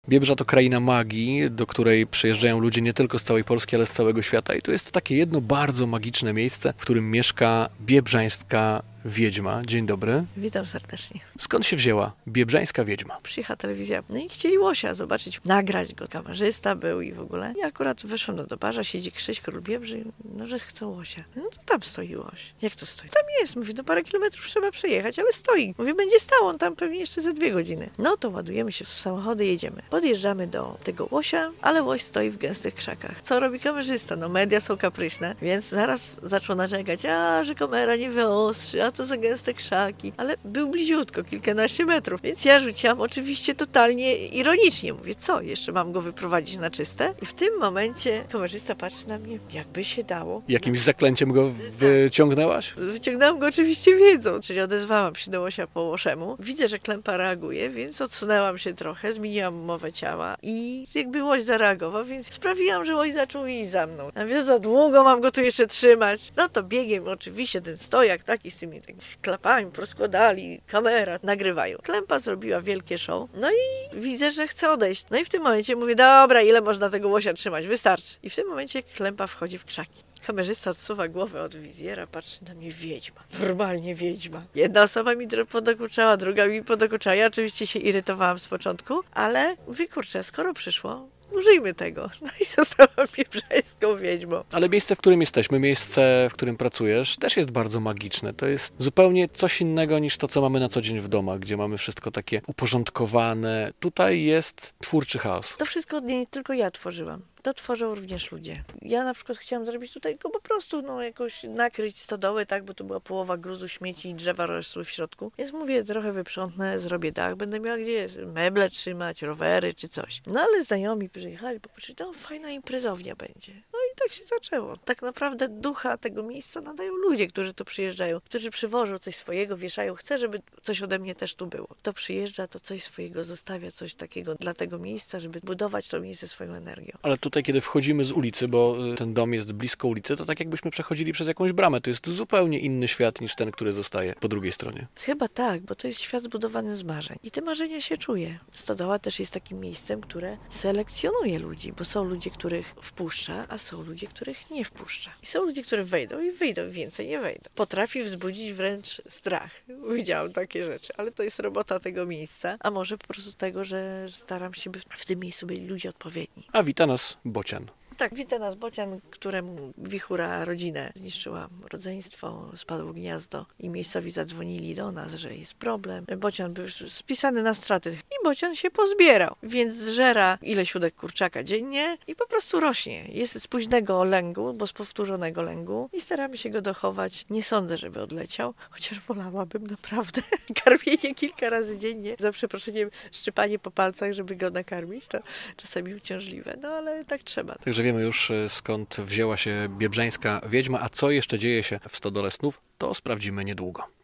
Biebrza to kraina magii, do której przyjeżdżają ludzie nie tylko z całej Polski, ale z całego świata. I to jest takie jedno bardzo magiczne miejsce, w którym mieszka biebrzańska wiedźma. Dzień dobry. Witam serdecznie. Skąd się wzięła biebrzańska wiedźma? Przyjechała telewizja, no i chcieli łosia zobaczyć, nagrać go, kamerzysta był i w ogóle. I akurat weszłam do barza, siedzi Krzyś, król Biebrzy, no że chcą łosia. No to tam stoi łoś. Jak to stoi? Tam jest, mówi, no parę kilometrów trzeba przejechać, ale stoi. Mówi, będzie stał, on tam pewnie jeszcze ze 2 godziny. No to ładujemy się w samochody, jedziemy. Podjeżdżamy do tego łosia, ale łoś stoi w gęstych krzakach. Co robi kamerzysta? No media są kapryśne, więc zaraz zaczął narzekać, że kamera nie wyostrzy, a to za gęste krzaki. Ale był bliziutko, kilkanaście metrów, więc ja rzuciłam oczywiście totalnie ironicznie. Mówię, co, jeszcze mam go wyprowadzić na czyste? I w tym momencie kamerzysta patrzy na mnie, jakby się dało. Jakimś zaklęciem go wyciągnęłaś? Wyciągnęłam go oczywiście wiedzą, czyli odezwałam się do łosia po łoszemu. Widzę, że klępa reaguje, więc odsunęłam się trochę, zmieniłam mowę ciała i jakby łoś zareagował, więc sprawiłam, że łoś zaczął iść za mną. Ja mówię, za długo mam go tu jeszcze trzymać. No to biegiem oczywiście ten stojak taki z tymi klapami porozkładali, kamera, nagrywają. Klępa zrobiła wielkie show, no i widzę, że chce odejść. No i w tym momencie mówię, dobra, ile można tego łosia trzymać? Wystarczy. I w tym momencie klępa wchodzi w krzaki. Kamerzysta odsuwa głowę od wizjera, patrzy na mnie, wiedźma. Normalnie wiedźma. Jedna osoba mi podokuczała, druga mi podokuczała. Ja oczywiście się irytowałam z początku, ale mówię, kurczę, skoro przyszło, użyjmy tego. No i zostałam biebrzańską wiedźmą. Ale miejsce, w którym jesteśmy, miejsce, w którym pracujesz, też jest bardzo magiczne. To jest zupełnie coś innego niż to, co mamy na co dzień w domach, gdzie mamy wszystko takie uporządkowane. Tutaj jest twórczy chaos. To wszystko nie tylko ja tworzyłam. To tworzą również ludzie. Ja na przykład chciałam zrobić tutaj tylko po prostu jakoś nakryć stodoły, tak, bo to była połowa gruzu, śmieci i drzewa rosły w środku. Więc mówię, trochę wyprzątnę, zrobię dach, będę miała gdzie meble trzymać, rowery czy coś. No ale znajomi przyjechali, popatrzyli, to fajna imprezownia będzie. No i tak się zaczęło. Tak naprawdę ducha tego miejsca nadają ludzie, którzy tu przyjeżdżają, którzy przywożą coś swojego, wieszają. Chcę, żeby coś ode mnie też tu było. Kto przyjeżdża, to coś swojego zostawia, coś takiego dla tego miejsca, żeby budować to miejsce swoją energią. Ale tutaj, kiedy wchodzimy z ulicy, bo ten dom jest blisko ulicy, to tak jakbyśmy przechodzili przez jakąś bramę. To jest zupełnie inny świat niż ten, który zostaje po drugiej stronie. Chyba tak, bo to jest świat zbudowany z marzeń. I te marzenia się czuje. Stodoła też jest takim miejscem, które selekcjonuje ludzi, bo są ludzie, których wpuszcza, a są ludzie, których nie wpuszcza. I są ludzie, którzy wejdą i wyjdą, więcej nie wejdą. Potrafi wzbudzić wręcz strach. Widziałam takie rzeczy, ale to jest robota tego miejsca, a może po prostu tego, że staram się, by w tym miejscu byli ludzie odpowiedni. A wita nas Bocian. Tak, wita nas Bocian, któremu wichura rodzinę zniszczyła. Rodzeństwo spadło w gniazdo i miejscowi zadzwonili do nas, że jest problem. Bocian był spisany na straty i Bocian się pozbierał, więc zżera ile siódek kurczaka dziennie i po prostu rośnie. Jest z późnego lęgu, bo z powtórzonego lęgu i staramy się go dochować. Nie sądzę, żeby odleciał, chociaż wolałabym naprawdę. Karmienie kilka razy dziennie, za przeproszeniem szczypanie po palcach, żeby go nakarmić, to czasami uciążliwe, no ale tak trzeba. Także wiemy już, skąd wzięła się biebrzańska wiedźma, a co jeszcze dzieje się w Stodole Snów, to sprawdzimy niedługo.